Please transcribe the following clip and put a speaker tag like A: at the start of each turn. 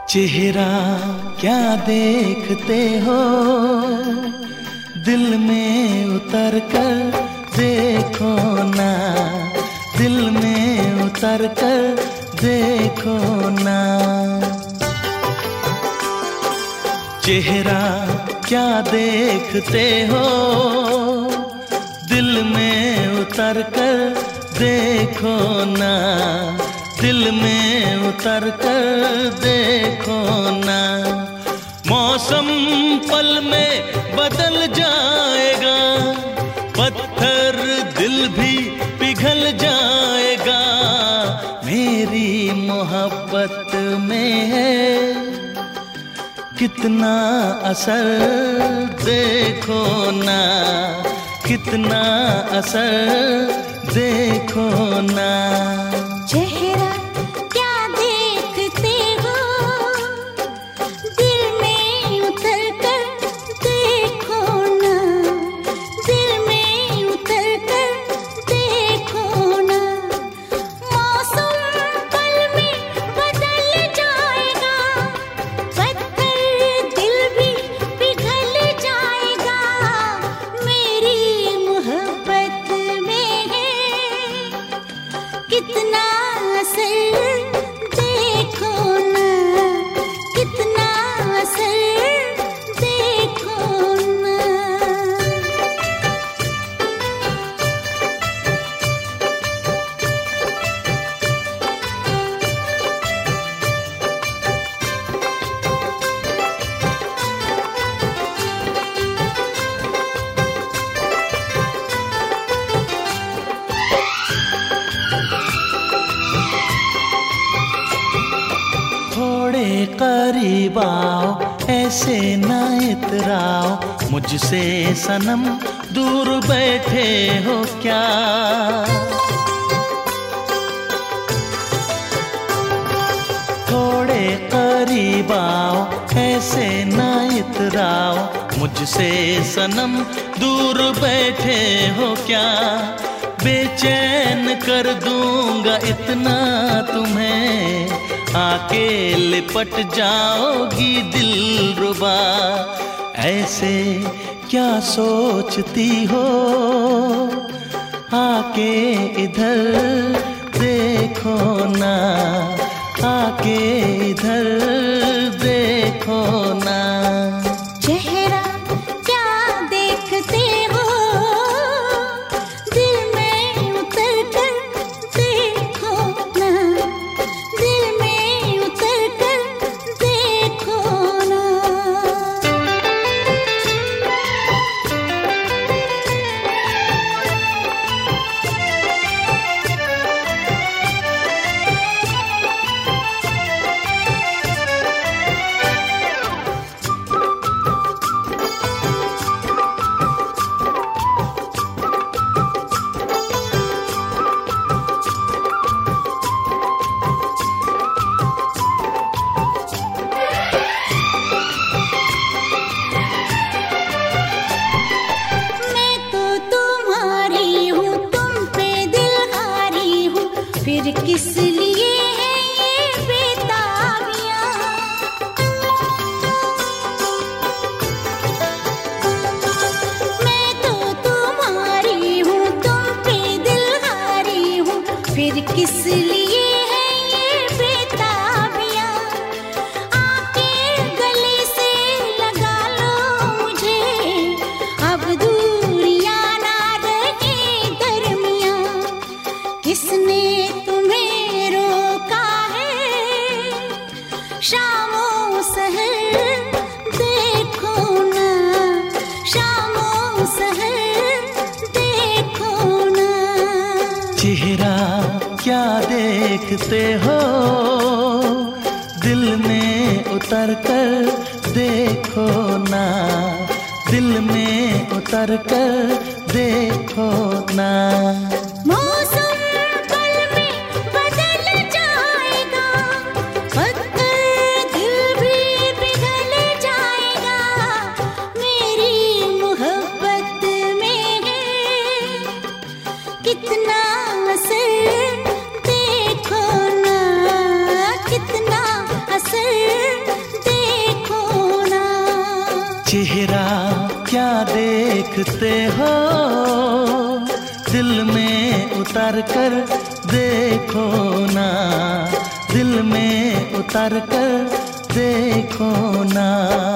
A: चेहरा क्या देखते हो, दिल में उतर कर देखो ना, दिल में उतर कर देखो ना। चेहरा क्या देखते हो, दिल में उतर कर देखो ना, दिल में उतर कर देखो ना। मौसम पल में बदल जाएगा, पत्थर दिल भी पिघल जाएगा। मेरी मोहब्बत में है कितना असर देखो ना, कितना असर देखो ना।
B: चेहरा क्या देखते हो, दिल में उतर कर देखो ना, दिल में उतर कर देखो ना। मौसम पल में बदल जाएगा, पत्थर दिल भी पिघल जाएगा। मेरी मोहब्बत में है कितना असर देखो ना, कितना असर देखो ना।
A: थोड़े करीब आओ, ऐसे ना इतराओ, मुझसे सनम दूर बैठे हो क्या। थोड़े करीब आओ, ऐसे ना इतराओ, मुझसे सनम दूर बैठे हो क्या। बेचैन कर दूंगा इतना तुम्हें, आके लिपट जाओगी दिलरुबा। ऐसे क्या सोचती हो, आके इधर देखो ना, आके इधर देखो ना।
B: चेहरा क्या देखते हो, दिल में उतर कर देखो ना, दिल में उतर कर देखो ना। फिर किस लिए है ये बेताबियां, मैं तो तुम्हारी हूँ, तुम पे दिलहारी हूँ। फिर किस लिए है ये बेताबियां, आके गले से लगा लो मुझे, अब दूरियां ना रहे दरमियां। किसने तुम्हें रोका है, शामों सहर देखो ना, शामों सहर देखो ना।
A: चेहरा क्या देखते हो, दिल में उतर कर देखो ना, दिल में उतर कर देखो ना।
B: मौसम पल में बदल जाएगा, पत्थर दिल भी पिघल जाएगा। मेरी मोहब्बत में है कितना असर देखो ना, कितना असर
A: चेहरा क्या देखते हो, दिल में उतर कर देखो ना, दिल में उतर कर देखो ना।